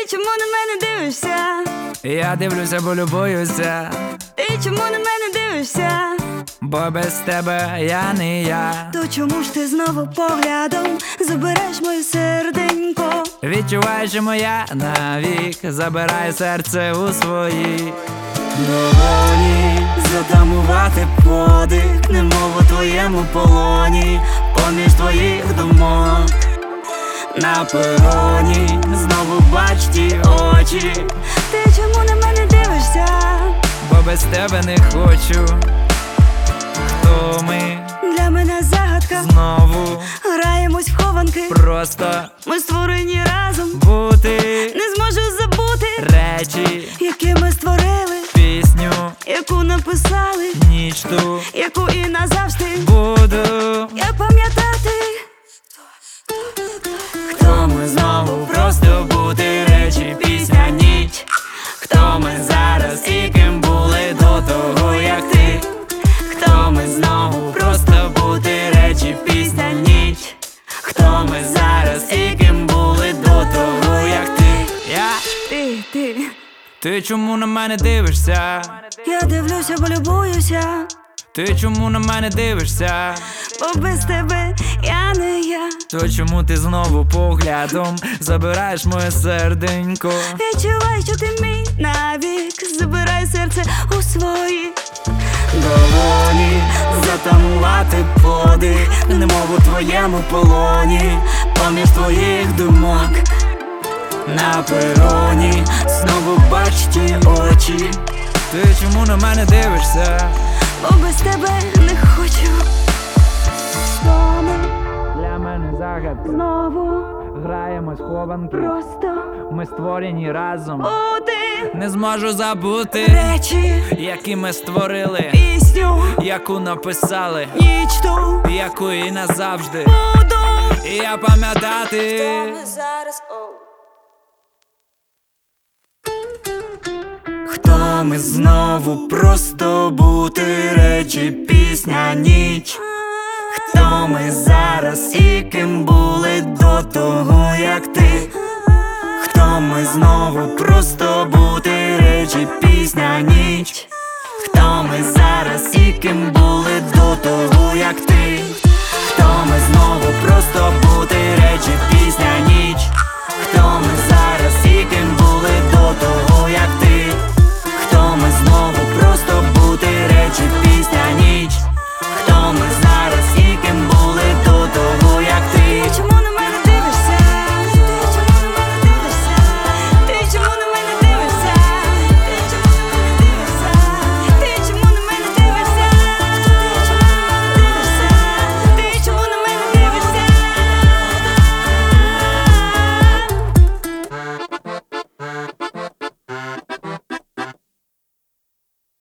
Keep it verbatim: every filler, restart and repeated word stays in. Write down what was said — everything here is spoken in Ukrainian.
Ти чому на мене дивишся? Я дивлюся, бо любуюся. Ти чому на мене дивишся? Бо без тебе я не я. То чому ж ти знову поглядом забереш моє серденько? Відчуваю, що моя навік забирає серце у свої долоні. Затамувати подих, немов у твоєму полоні, поміж твоїх думок. На пероні знову бач ті очі. Ти чому на мене дивишся? Бо без тебе не хочу. Хто ми? Для мене загадка. Знову Граємось в хованки. просто Ми створені разом. бути. Не зможу забути Речі, які ми створили, пісню, яку написали, ніч ту яку і назавжди буду. я пам'ятати. Хто ми знову просто бути, речі, пісня, ніч. Хто ми зараз і ким були до того, як ти? Хто ми знову просто бути, речі, пісня, ніч. Хто ми зараз і ким були до того, як ти? Я? Ти, ти, Ти чому на мене дивишся? я дивлюся, бо любуюся. Ти чому на мене дивишся? Бо без тебе я не я. То чому ти знову поглядом забираєш моє серденько? Відчувай, що ти мій навік, забирай серце у свої Долоні, затамувати подих, немов у твоєму полоні, поміж твоїх думок. На пероні знову бач ті очі. Ти чому на мене дивишся? бо без тебе не хочу. Дома Для мене загадка. знову Граємо схованки. просто Ми створені разом. бути. Не зможу забути Речі, які ми створили, пісню, яку написали, ніч ту яку і назавжди буду. і я пам'ятати. Зараз, оу. Хто ми знову просто бути, речі, пісня, ніч. Хто ми зараз і ким були до того, як ти? Хто ми знову просто бути, речі, пісня, ніч. Хто ми зараз і ким були до того, як ти? Хто ми знову просто бути?